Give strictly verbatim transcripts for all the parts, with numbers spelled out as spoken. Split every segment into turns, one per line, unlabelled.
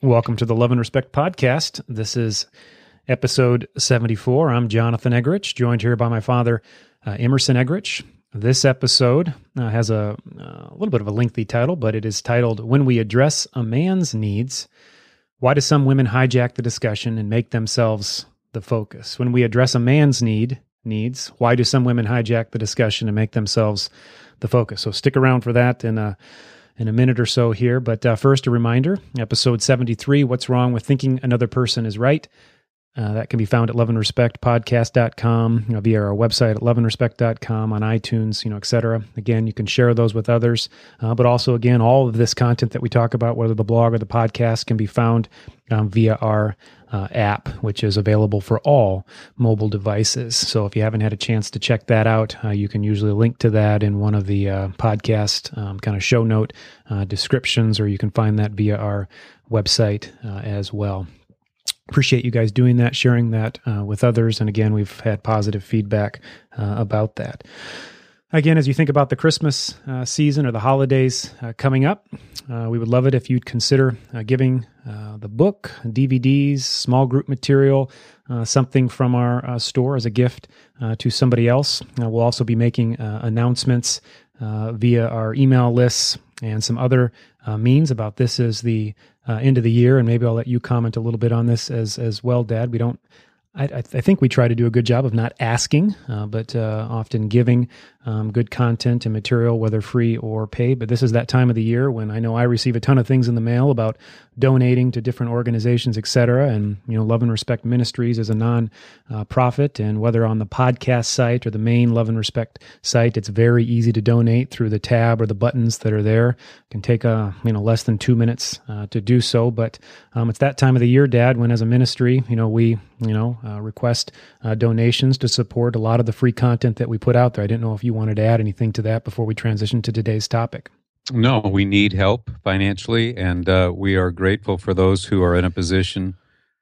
Welcome to the Love and Respect Podcast. This is episode seventy-four. I'm Jonathan Egrich, joined here by my father, uh, Emerson Egrich. This episode uh, has a, uh, a little bit of a lengthy title, but it is titled, When We Address a Man's Needs, Why Do Some Women Hijack the Discussion and Make Themselves the Focus? When we address a man's need needs, why do some women hijack the discussion and make themselves the focus? So stick around for that in a, in a minute or so here. But uh, first, a reminder, episode seventy-three, What's Wrong with Thinking Another Person is Right? Uh, that can be found at love and respect podcast dot com, you know, via our website at love and respect dot com, on iTunes, you know, et cetera. Again, you can share those with others. Uh, but also, again, all of this content that we talk about, whether the blog or the podcast, can be found um, via our uh, app, which is available for all mobile devices. So if you haven't had a chance to check that out, uh, you can usually link to that in one of the uh, podcast um, kind of show note uh, descriptions, or you can find that via our website uh, as well. Appreciate you guys doing that, sharing that uh, with others. And again, we've had positive feedback uh, about that. Again, as you think about the Christmas uh, season or the holidays uh, coming up, uh, we would love it if you'd consider uh, giving uh, the book, D V Ds, small group material, uh, something from our uh, store as a gift uh, to somebody else. Uh, we'll also be making uh, announcements uh, via our email lists and some other uh, means about this as the uh, end of the year. And maybe I'll let you comment a little bit on this as as well, Dad. We don't, I, I think we try to do a good job of not asking, uh, but uh, often giving um, good content and material, whether free or paid. But this is that time of the year when I know I receive a ton of things in the mail about donating to different organizations, et cetera. And, you know, Love and Respect Ministries is a non-profit, and whether on the podcast site or the main Love and Respect site, it's very easy to donate through the tab or the buttons that are there. It can take, uh, you know, less than two minutes uh, to do so. But um, it's that time of the year, Dad, when as a ministry, you know, we, you know, uh, request uh, donations to support a lot of the free content that we put out there. I didn't know if you wanted to add anything to that before we transition to today's topic.
No, we need help financially, and uh, we are grateful for those who are in a position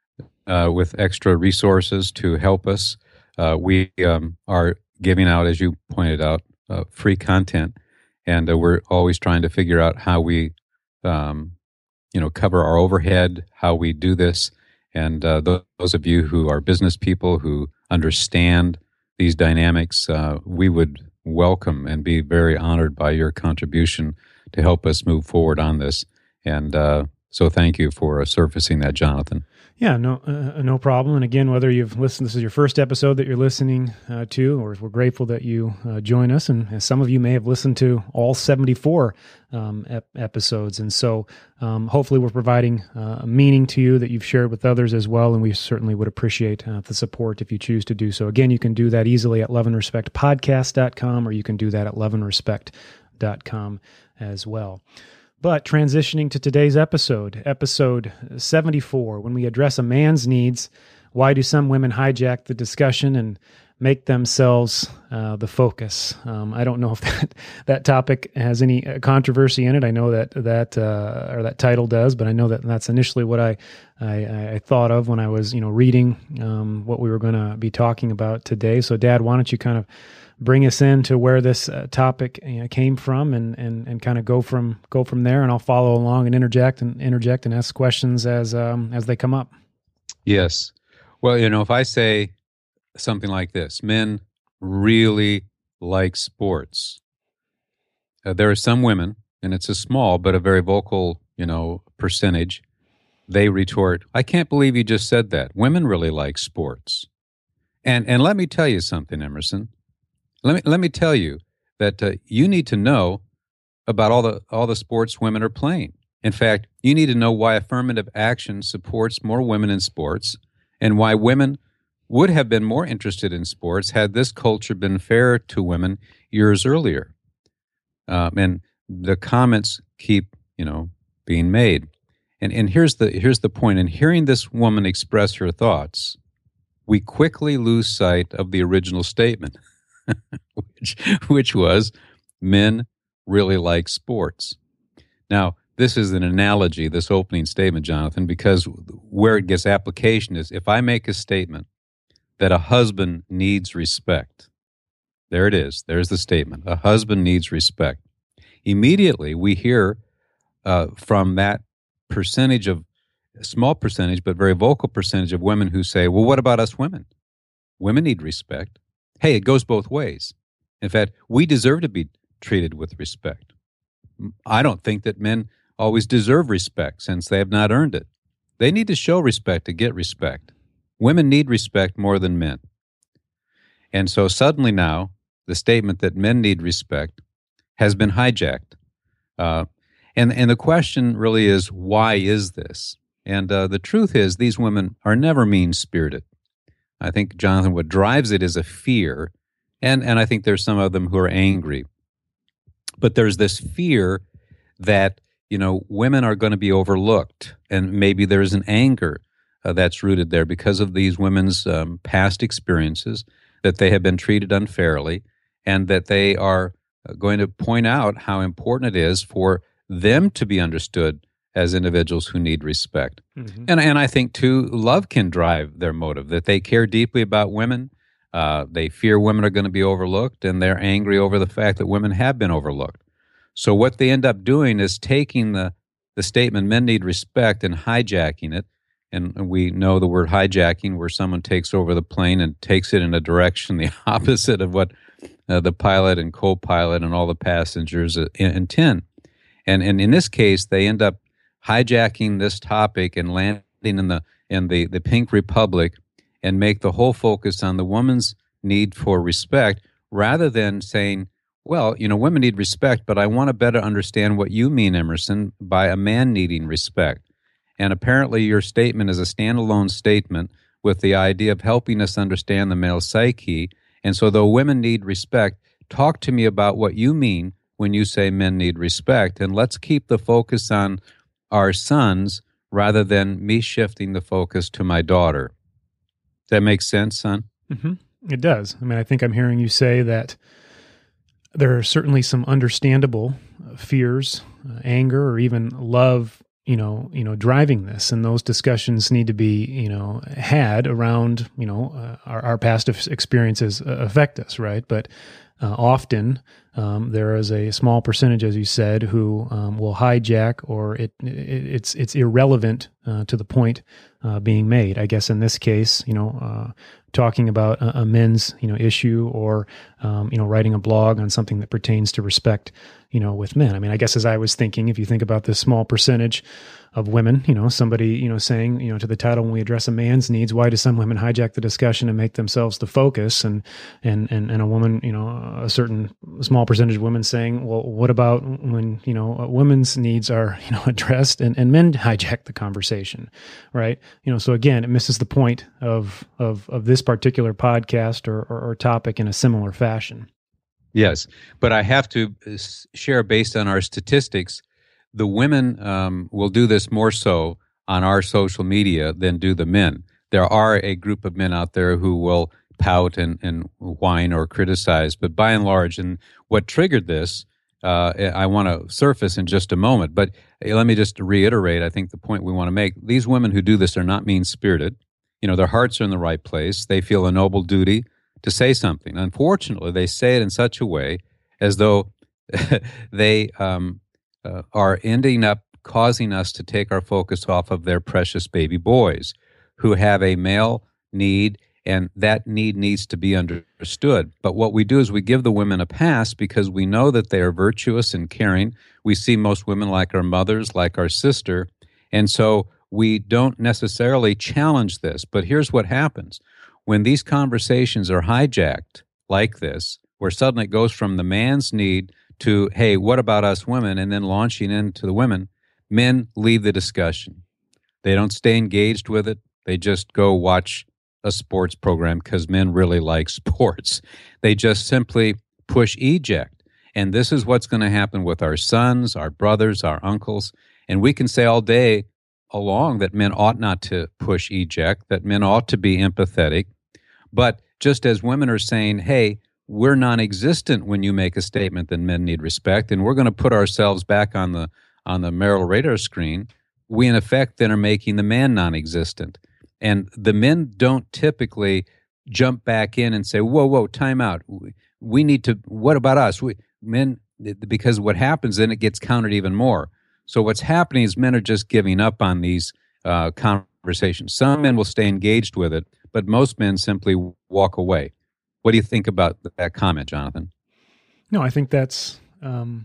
uh, with extra resources to help us. Uh, we um, are giving out, as you pointed out, uh, free content, and uh, we're always trying to figure out how we, um, you know, cover our overhead, how we do this. And uh, those of you who are business people who understand these dynamics, uh, we would welcome and be very honored by your contribution to help us move forward on this. And uh, so thank you for uh, surfacing that, Jonathan.
Yeah, no uh, no problem. And again, whether you've listened, this is your first episode that you're listening uh, to, or we're grateful that you uh, join us. And as some of you may have listened to all seventy-four um, ep- episodes. And so um, hopefully we're providing uh, a meaning to you that you've shared with others as well. And we certainly would appreciate uh, the support if you choose to do so. Again, you can do that easily at love and respect podcast dot com, or you can do that at love and respect dot com as well. But transitioning to today's episode, episode seventy-four, when we address a man's needs, why do some women hijack the discussion and make themselves uh, the focus? Um, I don't know if that, that topic has any controversy in it. I know that that uh, or that title does, but I know that that's initially what I I, I thought of when I was you know reading um, what we were going to be talking about today. So, Dad, why don't you kind of bring us into where this uh, topic you know, came from, and, and, and kind of go from go from there, and I'll follow along and interject and interject and ask questions as um, as they come up.
Yes. Well, you know, if I say something like this, men really like sports. Uh, there are some women, and it's a small but a very vocal, you know, percentage. They retort, "I can't believe you just said that. Women really like sports." And and let me tell you something, Emerson. Let me let me tell you that uh, you need to know about all the all the sports women are playing. In fact, you need to know why affirmative action supports more women in sports, and why women would have been more interested in sports had this culture been fair to women years earlier. Um, and the comments keep, you know, being made. And and here's the here's the point. In hearing this woman express her thoughts, we quickly lose sight of the original statement. which, which was, men really like sports. Now, this is an analogy, this opening statement, Jonathan, because where it gets application is if I make a statement that a husband needs respect, there it is, there's the statement, a husband needs respect. Immediately, we hear uh, from that percentage of a small percentage, but very vocal percentage of women who say, well, what about us women? Women need respect. Hey, it goes both ways. In fact, we deserve to be treated with respect. I don't think that men always deserve respect since they have not earned it. They need to show respect to get respect. Women need respect more than men. And so suddenly now, the statement that men need respect has been hijacked. Uh, and, and the question really is, why is this? And uh, the truth is, these women are never mean-spirited. I think, Jonathan, what drives it is a fear, and, and I think there's some of them who are angry. But there's this fear that, you know, women are going to be overlooked, and maybe there's an anger uh, that's rooted there because of these women's um, past experiences, that they have been treated unfairly, and that they are going to point out how important it is for them to be understood as individuals who need respect. Mm-hmm. And and I think, too, love can drive their motive, that they care deeply about women, uh, they fear women are going to be overlooked, and they're angry over the fact that women have been overlooked. So what they end up doing is taking the, the statement, men need respect, and hijacking it. And we know the word hijacking, where someone takes over the plane and takes it in a direction the opposite of what uh, the pilot and co-pilot and all the passengers uh, intend. And, and in this case, they end up hijacking this topic and landing in the in the, the pink republic and make the whole focus on the woman's need for respect, rather than saying, well, you know, women need respect, but I want to better understand what you mean, Emerson, by a man needing respect. And apparently your statement is a standalone statement with the idea of helping us understand the male psyche. And so though women need respect, talk to me about what you mean when you say men need respect, and let's keep the focus on our sons rather than me shifting the focus to my daughter. Does that make sense, son?
Mm-hmm. It does. I mean, I think I'm hearing you say that there are certainly some understandable fears, uh, anger, or even love, you know, you know, driving this, and those discussions need to be, you know, had around, you know, uh, our, our past experiences uh, affect us, right? But uh, often um, there is a small percentage, as you said, who um, will hijack, or it, it it's it's irrelevant uh, to the point uh, being made. I guess in this case, you know, uh, talking about a, a men's, you know, issue, or um, you know, writing a blog on something that pertains to respect, you know, with men. I mean, I guess as I was thinking, if you think about this small percentage of women, you know, somebody, you know, saying, you know, to the title, when we address a man's needs, why do some women hijack the discussion and make themselves the focus? And, and, and, and a woman, you know, a certain small percentage of women saying, well, what about when, you know, women's needs are, you know, addressed, and, and men hijack the conversation, right? You know, so again, it misses the point of, of, of this particular podcast or, or, or topic in a similar fashion.
Yes, but I have to share, based on our statistics, the women um, will do this more so on our social media than do the men. There are a group of men out there who will pout and, and whine or criticize, but by and large, and what triggered this, uh, I want to surface in just a moment, but let me just reiterate, I think the point we want to make, these women who do this are not mean-spirited. You know, their hearts are in the right place. They feel a noble duty to say something. Unfortunately, they say it in such a way as though they um, uh, are ending up causing us to take our focus off of their precious baby boys who have a male need, and that need needs to be understood. But what we do is we give the women a pass because we know that they are virtuous and caring. We see most women like our mothers, like our sister, and so we don't necessarily challenge this. But here's what happens. When these conversations are hijacked like this, where suddenly it goes from the man's need to, hey, what about us women, and then launching into the women, men leave the discussion. They don't stay engaged with it. They just go watch a sports program because men really like sports. They just simply push eject. And this is what's going to happen with our sons, our brothers, our uncles. And we can say all day along that men ought not to push eject, that men ought to be empathetic. But just as women are saying, hey, we're non-existent when you make a statement that men need respect, and we're going to put ourselves back on the on the marital radar screen, we in effect then are making the man non-existent. And the men don't typically jump back in and say, whoa, whoa, time out. We need to, what about us? We, men, because what happens then, it gets countered even more. So what's happening is men are just giving up on these uh, conversation. Some men will stay engaged with it, but most men simply walk away. What do you think about that comment, Jonathan?
No, I think that's um,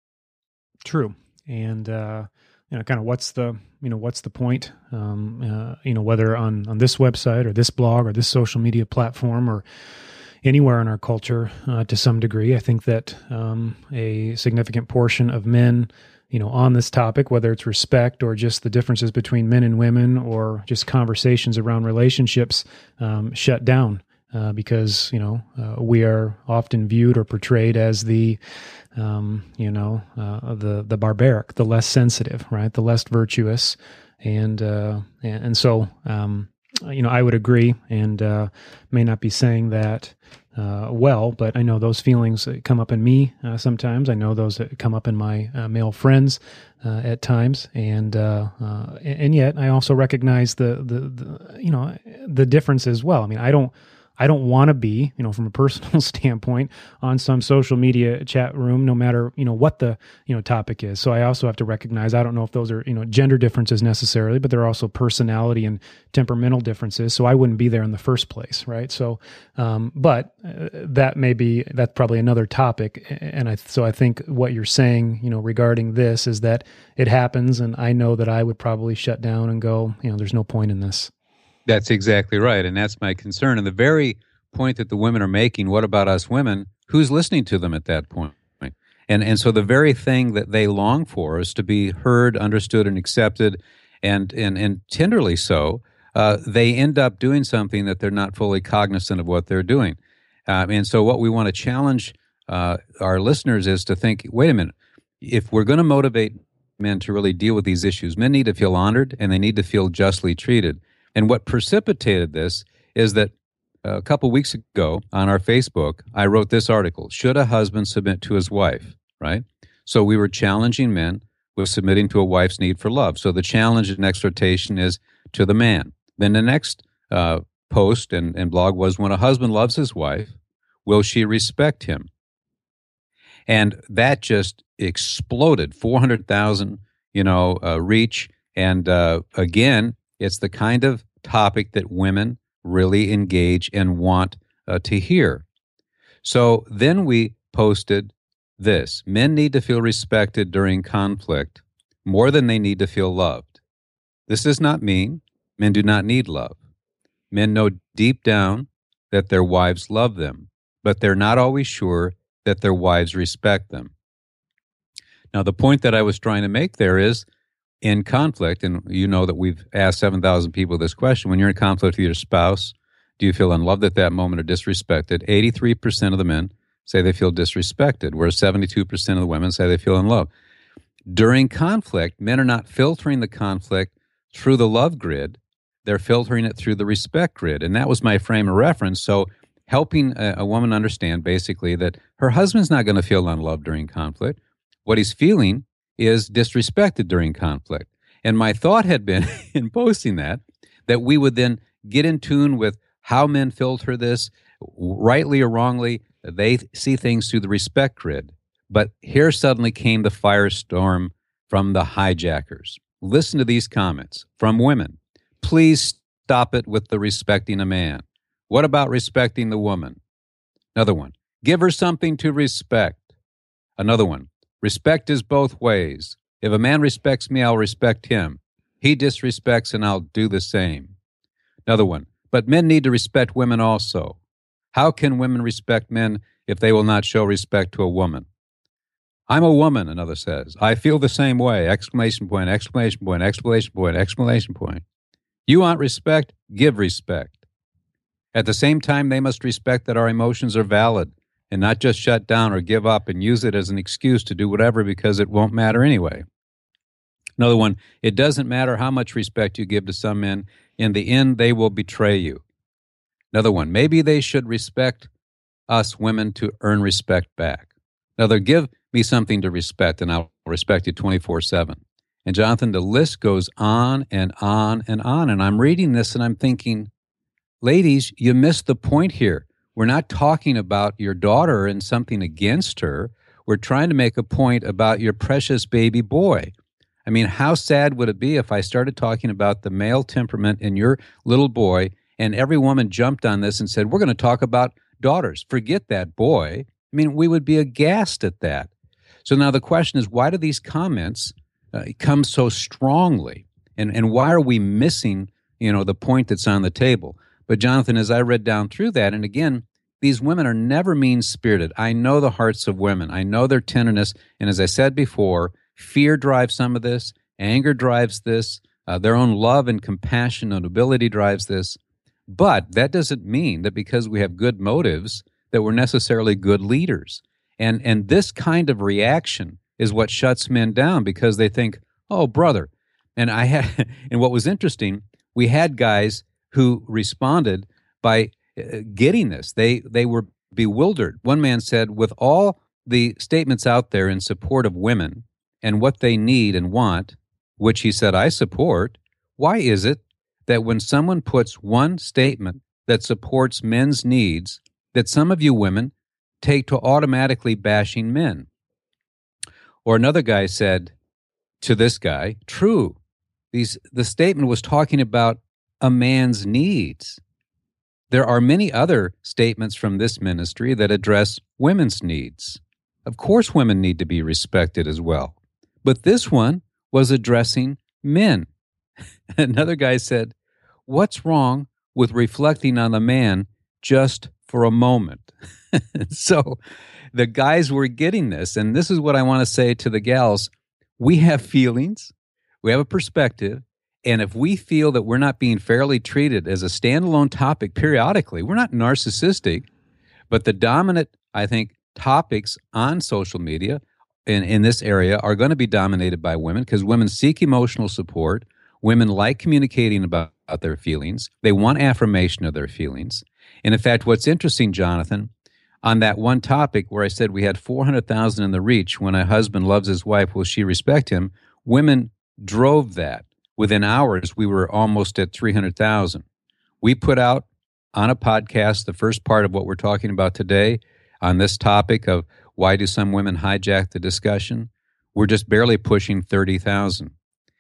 true. And, uh, you know, kind of what's the, you know, what's the point, um, uh, you know, whether on, on this website or this blog or this social media platform or anywhere in our culture, uh, to some degree. I think that um, a significant portion of men, you know, on this topic, whether it's respect or just the differences between men and women or just conversations around relationships, um, shut down uh, because, you know, uh, we are often viewed or portrayed as the, um, you know, uh, the the barbaric, the less sensitive, right, the less virtuous, and uh, and, and so, um, you know, I would agree, and uh, may not be saying that uh, well, but I know those feelings come up in me uh, sometimes. I know those that come up in my uh, male friends uh, at times, and uh, uh, and yet I also recognize the, the the you know the difference as well. I mean, I don't. I don't want to be, you know, from a personal standpoint, on some social media chat room, no matter, you know, what the, you know, topic is. So I also have to recognize, I don't know if those are, you know, gender differences necessarily, but there are also personality and temperamental differences. So I wouldn't be there in the first place, right? So, um, but uh, that may be, that's probably another topic. And I, so I think what you're saying, you know, regarding this is that it happens, and I know that I would probably shut down and go, you know, there's no point in this.
That's exactly right, and that's my concern. And the very point that the women are making, what about us women? Who's listening to them at that point? And and so the very thing that they long for is to be heard, understood, and accepted, and and and tenderly so. Uh, they end up doing something that they're not fully cognizant of what they're doing. Um, and so what we want to challenge uh, our listeners is to think, wait a minute, if we're going to motivate men to really deal with these issues, men need to feel honored and they need to feel justly treated. And what precipitated this is that a couple weeks ago on our Facebook, I wrote this article, Should a Husband Submit to His Wife, right? So we were challenging men with submitting to a wife's need for love. So the challenge and exhortation is to the man. Then the next uh, post and, and blog was, when a husband loves his wife, will she respect him? And that just exploded, four hundred thousand, you know, uh, reach. And uh, again, it's the kind of topic that women really engage and want uh, to hear. So then we posted this. Men need to feel respected during conflict more than they need to feel loved. This does not mean men do not need love. Men know deep down that their wives love them, but they're not always sure that their wives respect them. Now, the point that I was trying to make there is, in conflict, and you know that we've asked seven thousand people this question, when you're in conflict with your spouse, do you feel unloved at that moment or disrespected? eighty-three percent of the men say they feel disrespected, whereas seventy-two percent of the women say they feel unloved. During conflict, men are not filtering the conflict through the love grid. They're filtering it through the respect grid. And that was my frame of reference. So helping a, a woman understand basically that her husband's not going to feel unloved during conflict. What he's feeling is disrespected during conflict. And my thought had been in posting that, that we would then get in tune with how men filter this, rightly or wrongly. They see things through the respect grid. But here suddenly came the firestorm from the hijackers. Listen to these comments from women. Please stop it with the respecting a man. What about respecting the woman? Another one. Give her something to respect. Another one. Respect is both ways. If a man respects me, I'll respect him. He disrespects, and I'll do the same. Another one. But men need to respect women also. How can women respect men if they will not show respect to a woman? I'm a woman, another says. I feel the same way. Exclamation point, exclamation point, exclamation point, exclamation point. You want respect? Give respect. At the same time, they must respect that our emotions are valid, and not just shut down or give up and use it as an excuse to do whatever because it won't matter anyway. Another one, it doesn't matter how much respect you give to some men. In the end, they will betray you. Another one, maybe they should respect us women to earn respect back. Another, give me something to respect, and I'll respect you twenty-four seven. And Jonathan, the list goes on and on and on. And I'm reading this and I'm thinking, ladies, you missed the point here. We're not talking about your daughter and something against her. We're trying to make a point about your precious baby boy. I mean, how sad would it be if I started talking about the male temperament in your little boy and every woman jumped on this and said, we're going to talk about daughters. Forget that boy. I mean, we would be aghast at that. So now the question is, why do these comments uh, come so strongly? And and why are we missing, you know, the point that's on the table? But Jonathan, as I read down through that, and again, these women are never mean-spirited. I know the hearts of women. I know their tenderness. And as I said before, fear drives some of this. Anger drives this. Uh, their own love and compassion and ability drives this. But that doesn't mean that because we have good motives that we're necessarily good leaders. And and this kind of reaction is what shuts men down because they think, oh, brother. And I had, and what was interesting, we had guys who responded by uh, getting this. They they were bewildered. One man said, with all the statements out there in support of women and what they need and want, which he said I support, why is it that when someone puts one statement that supports men's needs, that some of you women take to automatically bashing men? Or another guy said to this guy, true, these the statement was talking about a man's needs. There are many other statements from this ministry that address women's needs. Of course, women need to be respected as well. But this one was addressing men. Another guy said, what's wrong with reflecting on the man just for a moment? So the guys were getting this, and this is what I want to say to the gals. We have feelings, we have a perspective, and if we feel that we're not being fairly treated as a standalone topic periodically, we're not narcissistic, but the dominant, I think, topics on social media in, in this area are going to be dominated by women because women seek emotional support. Women like communicating about, about their feelings. They want affirmation of their feelings. And in fact, what's interesting, Jonathan, on that one topic where I said we had four hundred thousand in the reach, when a husband loves his wife, will she respect him? Women drove that. Within hours, we were almost at three hundred thousand. We put out on a podcast the first part of what we're talking about today on this topic of why do some women hijack the discussion. We're just barely pushing thirty thousand.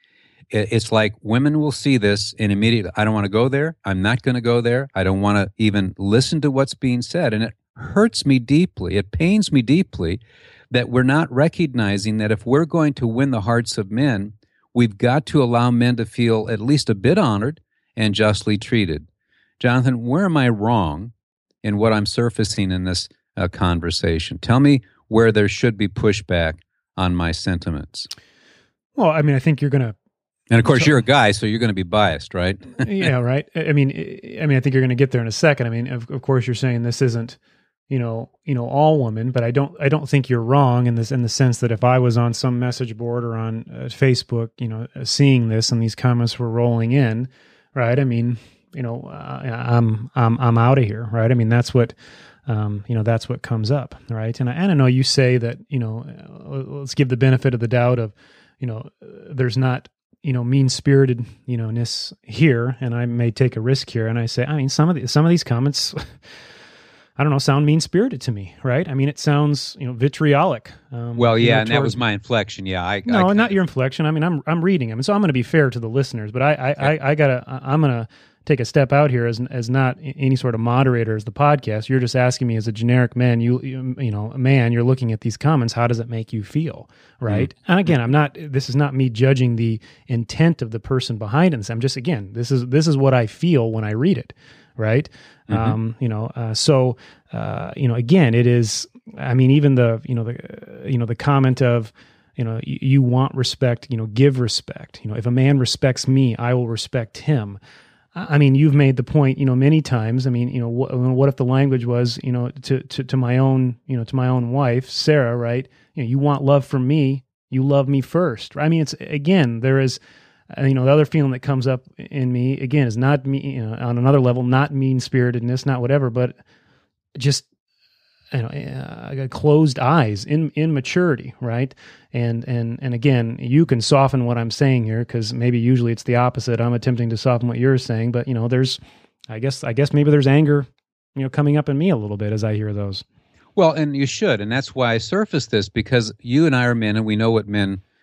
It's like women will see this and immediately, I don't want to go there. I'm not going to go there. I don't want to even listen to what's being said. And it hurts me deeply. It pains me deeply that we're not recognizing that if we're going to win the hearts of men, we've got to allow men to feel at least a bit honored and justly treated. Jonathan, where am I wrong in what I'm surfacing in this uh, conversation? Tell me where there should be pushback on my sentiments.
Well, I mean, I think you're going to
And of course, you're a guy, so you're going to be biased, right?
Yeah, right. I mean, I mean, I think you're going to get there in a second. I mean, of, of course, you're saying this isn't, you know, you know, all women, but I don't, I don't think you're wrong in this, in the sense that if I was on some message board or on uh, Facebook, you know, uh, seeing this and these comments were rolling in, right? I mean, you know, uh, I'm, I'm, I'm out of here, right? I mean, that's what, um, you know, that's what comes up, right? And I, and I know you say that, you know, uh, let's give the benefit of the doubt of, you know, uh, there's not, you know, mean-spirited, you know, ness here, and I may take a risk here. And I say, I mean, some of the, some of these comments, I don't know, sound mean-spirited to me, right? I mean, it sounds, you know, vitriolic. Um,
well, yeah,
you know,
and that was my inflection. Yeah, I
no,
I,
not your inflection. I mean, I'm I'm reading them, and so I'm going to be fair to the listeners. But I I, okay. I, I gotta I'm going to take a step out here as as not any sort of moderator as the podcast. You're just asking me as a generic man. You you, you know, a man. You're looking at these comments. How does it make you feel, right? Mm-hmm. And again, I'm not. This is not me judging the intent of the person behind it. I'm just again. This is this is what I feel when I read it. Right. Mm-hmm. Um, you know, uh, so, uh, you know, again, it is, I mean, even the, you know, the, uh, you know, the comment of, you know, you, you want respect, you know, give respect, you know, if a man respects me, I will respect him. I mean, you've made the point, you know, many times. I mean, you know, wh- what if the language was, you know, to, to, to my own, you know, to my own wife, Sarah, right? You know, you want love from me, you love me first. I mean, it's, again, there is, Uh, you know, the other feeling that comes up in me, again, is not me, you know, on another level, not mean-spiritedness, not whatever, but just, you know, uh, closed eyes, in immaturity, right? And, and, and again, you can soften what I'm saying here, because maybe usually it's the opposite. I'm attempting to soften what you're saying, but, you know, there's, I guess, I guess maybe there's anger, you know, coming up in me a little bit as I hear those.
Well, and you should, and that's why I surfaced this, because you and I are men, and we know what men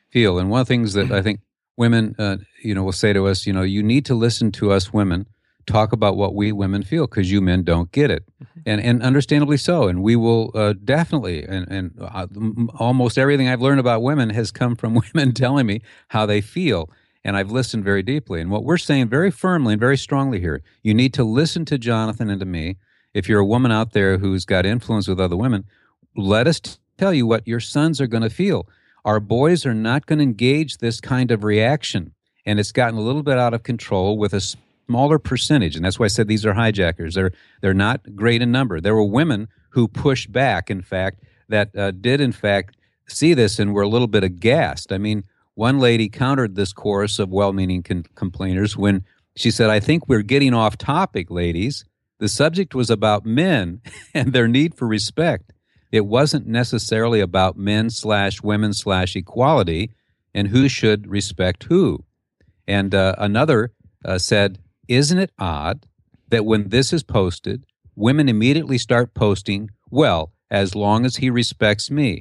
feel. And one of the things that I think women, uh, you know, will say to us, you know, you need to listen to us women talk about what we women feel because you men don't get it. Mm-hmm. And and understandably so. And we will uh, definitely, and, and uh, almost everything I've learned about women has come from women telling me how they feel. And I've listened very deeply. And what we're saying very firmly and very strongly here, you need to listen to Jonathan and to me. If you're a woman out there who's got influence with other women, let us t- tell you what your sons are going to feel. Our boys are not going to engage this kind of reaction. And it's gotten a little bit out of control with a smaller percentage. And that's why I said these are hijackers. They're, they're not great in number. There were women who pushed back, in fact, that uh, did, in fact, see this and were a little bit aghast. I mean, one lady countered this chorus of well-meaning con- complainers when she said, I think we're getting off topic, ladies. The subject was about men and their need for respect. It wasn't necessarily about men slash women slash equality and who should respect who. And uh, another uh, said, isn't it odd that when this is posted, women immediately start posting, well, as long as he respects me.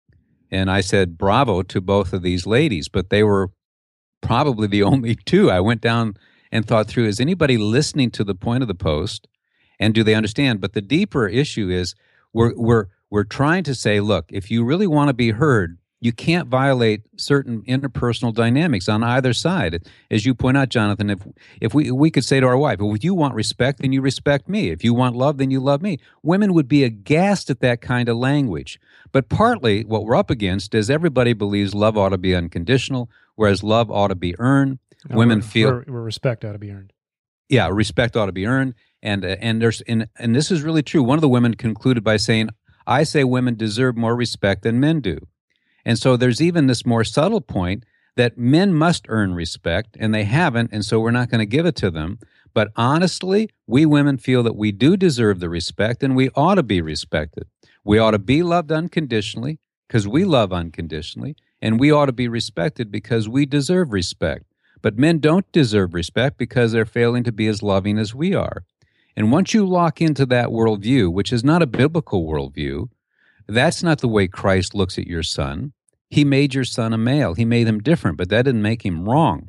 And I said, bravo to both of these ladies, but they were probably the only two. I went down and thought through, is anybody listening to the point of the post? And do they understand? But the deeper issue is we're we're we're trying to say, look, if you really want to be heard, you can't violate certain interpersonal dynamics on either side. As you point out, Jonathan, if if we we could say to our wife, well, if you want respect, then you respect me. If you want love, then you love me. Women would be aghast at that kind of language. But partly what we're up against is everybody believes love ought to be unconditional, whereas love ought to be earned.
No,
Women
where,
feel
where, where respect ought to be earned.
Yeah, respect ought to be earned, and uh, and there's and, and this is really true. One of the women concluded by saying, "I say women deserve more respect than men do," and so there's even this more subtle point that men must earn respect, and they haven't, and so we're not going to give it to them. But honestly, we women feel that we do deserve the respect, and we ought to be respected. We ought to be loved unconditionally because we love unconditionally, and we ought to be respected because we deserve respect. But men don't deserve respect because they're failing to be as loving as we are. And once you lock into that worldview, which is not a biblical worldview, that's not the way Christ looks at your son. He made your son a male. He made him different, but that didn't make him wrong.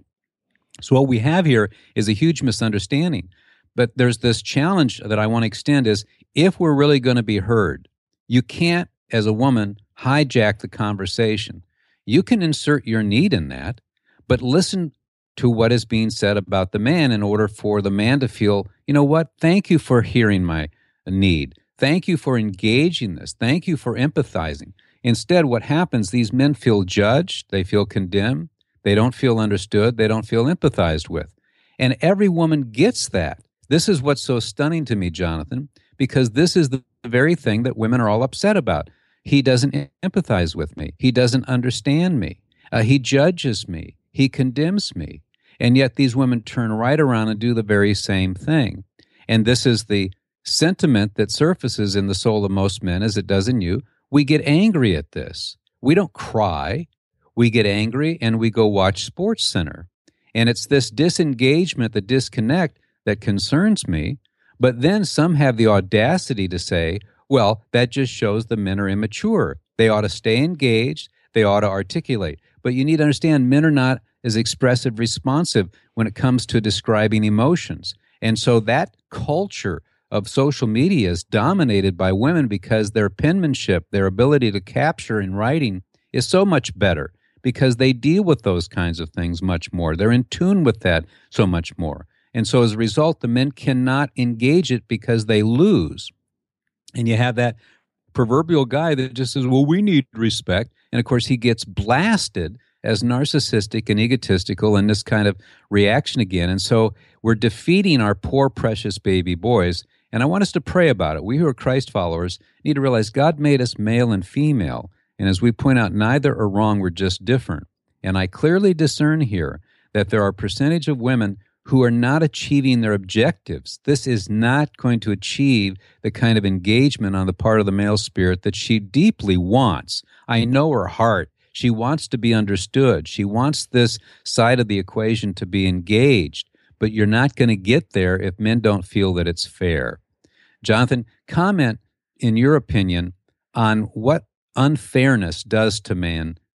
So what we have here is a huge misunderstanding. But there's this challenge that I want to extend is if we're really going to be heard, you can't, as a woman, hijack the conversation. You can insert your need in that, but listen to what is being said about the man in order for the man to feel, you know what, thank you for hearing my need. Thank you for engaging this. Thank you for empathizing. Instead, what happens, these men feel judged, they feel condemned, they don't feel understood, they don't feel empathized with. And every woman gets that. This is what's so stunning to me, Jonathan, because this is the very thing that women are all upset about. He doesn't empathize with me. He doesn't understand me. Uh, he judges me. He condemns me. And yet these women turn right around and do the very same thing. And this is the sentiment that surfaces in the soul of most men as it does in you. We get angry at this. We don't cry. We get angry and we go watch Sports Center. And it's this disengagement, the disconnect that concerns me. But then some have the audacity to say, well, that just shows the men are immature. They ought to stay engaged. They ought to articulate. But you need to understand men are not as expressive, responsive when it comes to describing emotions. And so that culture of social media is dominated by women because their penmanship, their ability to capture in writing is so much better because they deal with those kinds of things much more. They're in tune with that so much more. And so as a result, the men cannot engage it because they lose. And you have that proverbial guy that just says, well, we need respect. And of course, he gets blasted as narcissistic and egotistical and this kind of reaction again. And so we're defeating our poor, precious baby boys. And I want us to pray about it. We who are Christ followers need to realize God made us male and female. And as we point out, neither are wrong, we're just different. And I clearly discern here that there are a percentage of women who are not achieving their objectives. This is not going to achieve the kind of engagement on the part of the male spirit that she deeply wants. I know her heart. She wants to be understood. She wants this side of the equation to be engaged, but you're not going to get there if men don't feel that it's fair. Jonathan, comment, in your opinion, on what unfairness does to man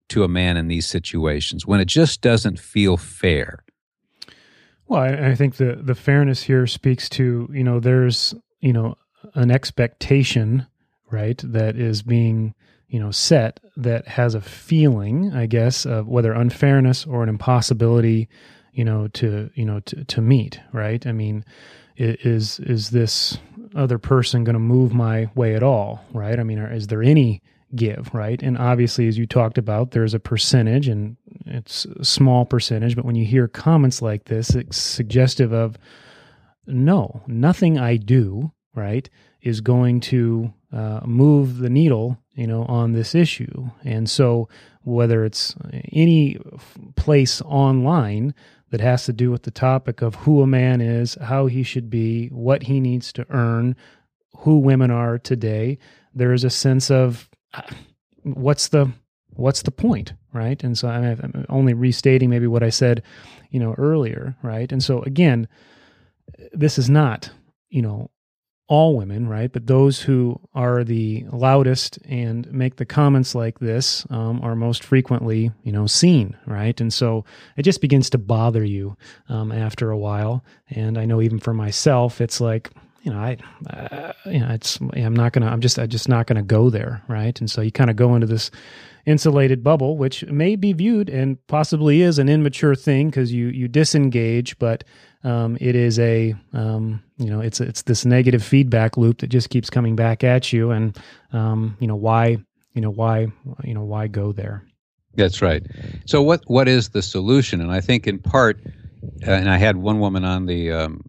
to a man in these situations when it just doesn't feel fair?
Well, I, I think the the fairness here speaks to, you know, there's, you know, an expectation, right, that is being, you know, set that has a feeling, I guess, of whether unfairness or an impossibility, you know, to, you know, to, to meet, right? I mean, i- is is this other person going to move my way at all, right? I mean, are, is there any give, right? And obviously, as you talked about, there's a percentage, and it's a small percentage, but when you hear comments like this, it's suggestive of, no, nothing I do, right, is going to uh, move the needle, you know, on this issue. And so whether it's any place online that has to do with the topic of who a man is, how he should be, what he needs to earn, who women are today, there is a sense of uh, what's the what's the point, right? And so I'm only restating maybe what I said, you know, earlier, right? And so again, this is not, you know, all women, right? But those who are the loudest and make the comments like this um, are most frequently, you know, seen, right? And so it just begins to bother you um, after a while. And I know even for myself, it's like, you know, I, uh, you know, it's, I'm not gonna, I'm just, I'm just not gonna go there, right? And so you kind of go into this insulated bubble, which may be viewed and possibly is an immature thing because you you disengage, but um, it is a um, you know it's it's this negative feedback loop that just keeps coming back at you, and um, you know why you know why you know why go there?
That's right. So what what is the solution? And I think in part, uh, and I had one woman on the um,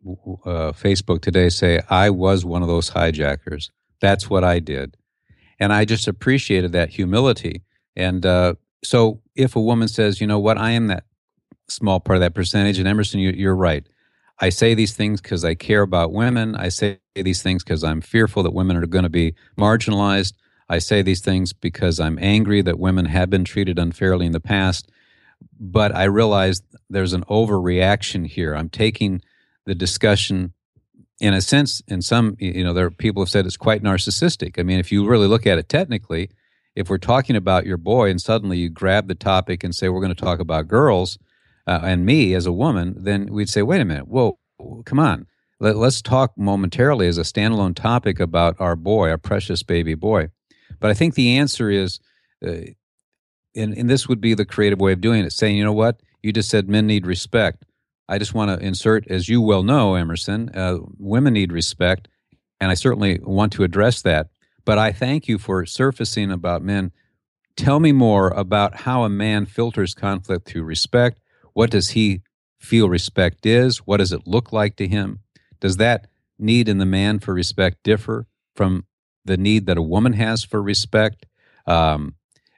uh, Facebook today say, I was one of those hijackers. That's what I did. And I just appreciated that humility. And uh, so if a woman says, you know what, I am that small part of that percentage, and Emerson, you, you're right. I say these things because I care about women. I say these things because I'm fearful that women are going to be marginalized. I say these things because I'm angry that women have been treated unfairly in the past. But I realize there's an overreaction here. I'm taking the discussion, in a sense, in some, you know, there are people have said it's quite narcissistic. I mean, if you really look at it technically, if we're talking about your boy and suddenly you grab the topic and say, we're going to talk about girls uh, and me as a woman, then we'd say, wait a minute, whoa, come on. Let, let's talk momentarily as a standalone topic about our boy, our precious baby boy. But I think the answer is, uh, and, and this would be the creative way of doing it, saying, you know what, you just said men need respect. I just want to insert, as you well know, Emerson, uh, women need respect, and I certainly want to address that. But I thank you for surfacing about men. Tell me more about how a man filters conflict through respect. What does he feel respect is? What does it look like to him? Does that need in the man for respect differ from the need that a woman has for respect? Um,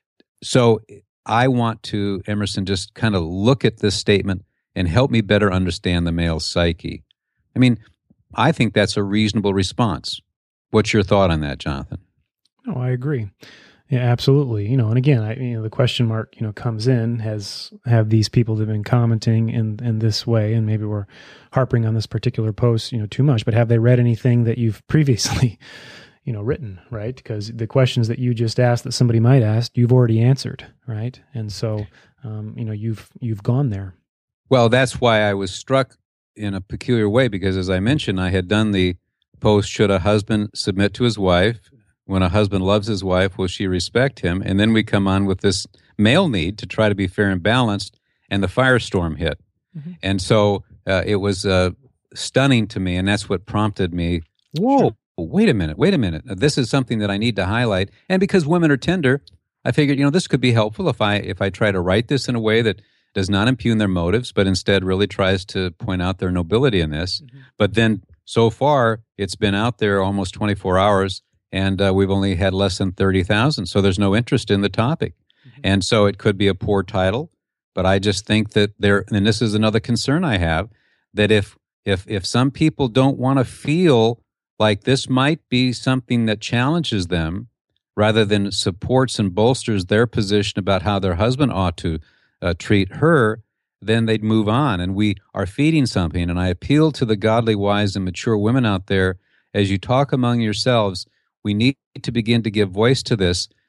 so I want to, Emerson, just kind of look at this statement and help me better understand the male psyche. I mean, I think that's a reasonable response. What's your thought on that, Jonathan?
Oh, I agree. Yeah, absolutely. You know, and again, I, you know, the question mark, you know, comes in, has, have these people that have been commenting in, in this way, and maybe we're harping on this particular post, you know, too much, but have they read anything that you've previously, you know, written, right? Because the questions that you just asked that somebody might ask, you've already answered, right? And so, um, you know, you've, you've gone there.
Well, that's why I was struck in a peculiar way, because as I mentioned, I had done the post, should a husband submit to his wife? When a husband loves his wife, will she respect him? And then we come on with this male need to try to be fair and balanced, and the firestorm hit. Mm-hmm. And so uh, it was uh, stunning to me, and that's what prompted me, whoa, sure. wait a minute, wait a minute. This is something that I need to highlight. And because women are tender, I figured, you know, this could be helpful if I if I try to write this in a way that does not impugn their motives, but instead really tries to point out their nobility in this. Mm-hmm. But then so far, it's been out there almost twenty-four hours, and uh, we've only had less than thirty thousand. So there's no interest in the topic. Mm-hmm. And so it could be a poor title, but I just think that there, and this is another concern I have, that if if if some people don't want to feel like this might be something that challenges them rather than supports and bolsters their position about how their husband ought to Uh, treat her, then they'd move on. And we are feeding something. And I appeal to the godly, wise, and mature women out there, as you talk among yourselves, we need to begin to give voice to this,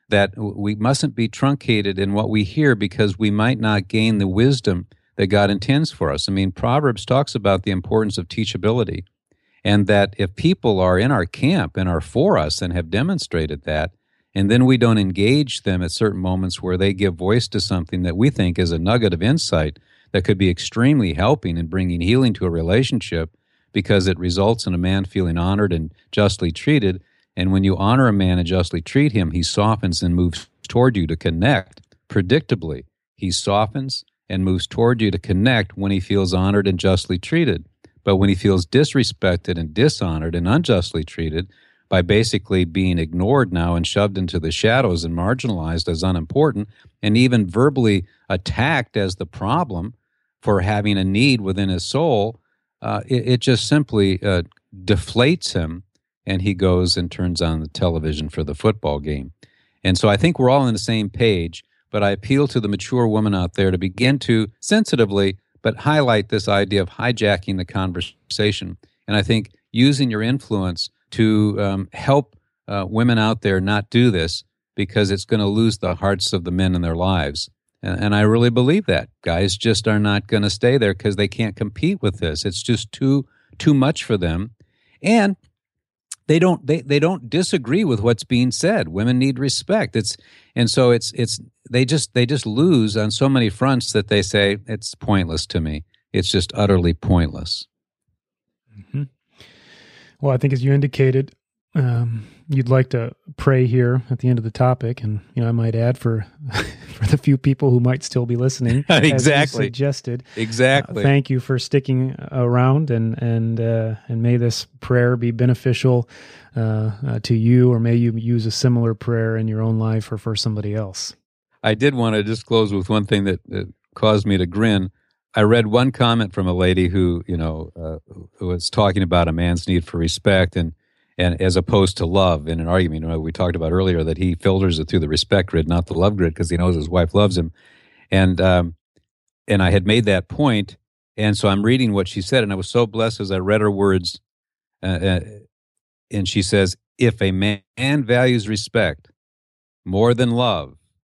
that we mustn't be truncated in what we hear because we might not gain the wisdom that God intends for us. I mean, Proverbs talks about the importance of teachability, and that if people are in our camp and are for us and have demonstrated that, and then we don't engage them at certain moments where they give voice to something that we think is a nugget of insight that could be extremely helping and bringing healing to a relationship because it results in a man feeling honored and justly treated. And when you honor a man and justly treat him, he softens and moves toward you to connect. Predictably, he softens and moves toward you to connect when he feels honored and justly treated. But when he feels disrespected and dishonored and unjustly treated by basically being ignored now and shoved into the shadows and marginalized as unimportant and even verbally attacked as the problem for having a need within his soul, uh, it, it just simply uh, deflates him, and he goes and turns on the television for the football game. And so I think we're all on the same page, but I appeal to the mature woman out there to begin to sensitively but highlight this idea of hijacking the conversation. And I think using your influence to um, help uh, women out there not do this, because it's going to lose the hearts of the men in their lives. And, and I really believe that. Guys just are not going to stay there because they can't compete with this. It's just too too much for them. And they don't they, they don't disagree with what's being said. Women need respect. It's and so it's it's they just they just lose on so many fronts that they say it's pointless to me. It's just utterly pointless.
Mm-hmm. Well, I think as you indicated, um, you'd like to pray here at the end of the topic, and you know I might add for for the few people who might still be listening,
exactly
as you suggested.
Exactly.
Uh, thank you for sticking around, and and uh, and may this prayer be beneficial uh, uh, to you, or may you use a similar prayer in your own life or for somebody else.
I did want to just close with one thing that, that caused me to grin. I read one comment from a lady who, you know, uh, who was talking about a man's need for respect and, and as opposed to love in an argument. You know, we talked about earlier that he filters it through the respect grid, not the love grid, because he knows his wife loves him. And um, and I had made that point, and so I'm reading what she said, and I was so blessed as I read her words. Uh, uh, and she says, "If a man values respect more than love,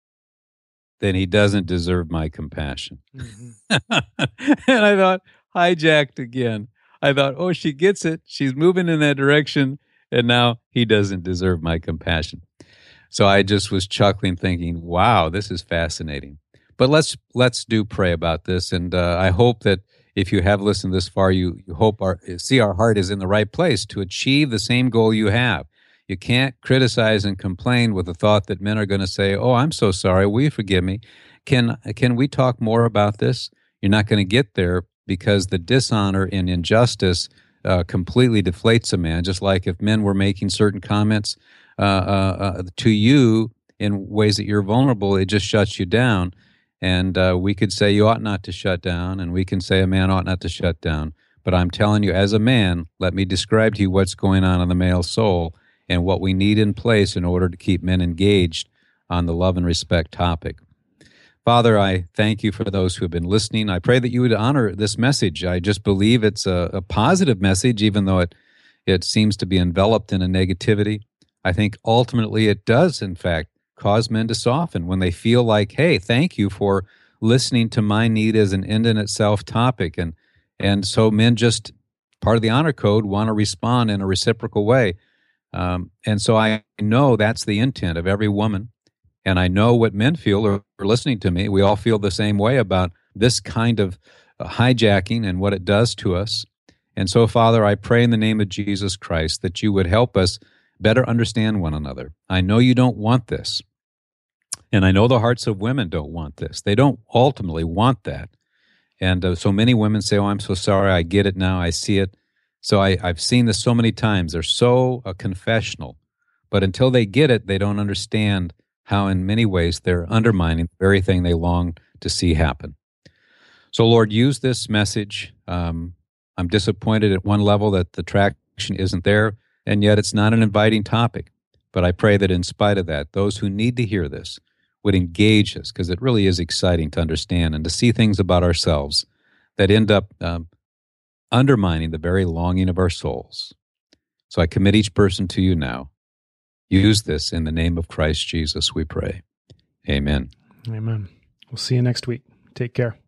then he doesn't deserve my compassion." Mm-hmm. And I thought, hijacked again. I thought, oh, she gets it. She's moving in that direction, and now he doesn't deserve my compassion. So I just was chuckling, thinking, wow, this is fascinating. But let's let's do pray about this, and uh, I hope that if you have listened this far, you, you hope our see our heart is in the right place to achieve the same goal you have. You can't criticize and complain with the thought that men are going to say, oh, I'm so sorry, will you forgive me? Can can we talk more about this? You're not going to get there because the dishonor and injustice uh, completely deflates a man, just like if men were making certain comments uh, uh, uh, to you in ways that you're vulnerable, it just shuts you down. And uh, we could say you ought not to shut down, and we can say a man ought not to shut down. But I'm telling you, as a man, let me describe to you what's going on in the male soul and what we need in place in order to keep men engaged on the love and respect topic. Father, I thank you for those who have been listening. I pray that you would honor this message. I just believe it's a, a positive message, even though it, it seems to be enveloped in a negativity. I think ultimately it does, in fact, cause men to soften when they feel like, hey, thank you for listening to my need as an end in itself topic. And, and so men just, part of the honor code, want to respond in a reciprocal way. Um, and so I know that's the intent of every woman. And I know what men feel are, are listening to me. We all feel the same way about this kind of uh, hijacking and what it does to us. And so, Father, I pray in the name of Jesus Christ that you would help us better understand one another. I know you don't want this. And I know the hearts of women don't want this. They don't ultimately want that. And uh, so many women say, oh, I'm so sorry. I get it now. I see it. So I, I've seen this so many times. They're so uh, confessional. But until they get it, they don't understand how in many ways they're undermining the very thing they long to see happen. So, Lord, use this message. Um, I'm disappointed at one level that the traction isn't there, and yet it's not an inviting topic. But I pray that in spite of that, those who need to hear this would engage us, because it really is exciting to understand and to see things about ourselves that end up um, undermining the very longing of our souls. So I commit each person to you now. use this in the name of Christ Jesus, we pray. Amen.
Amen. We'll see you next week. Take care.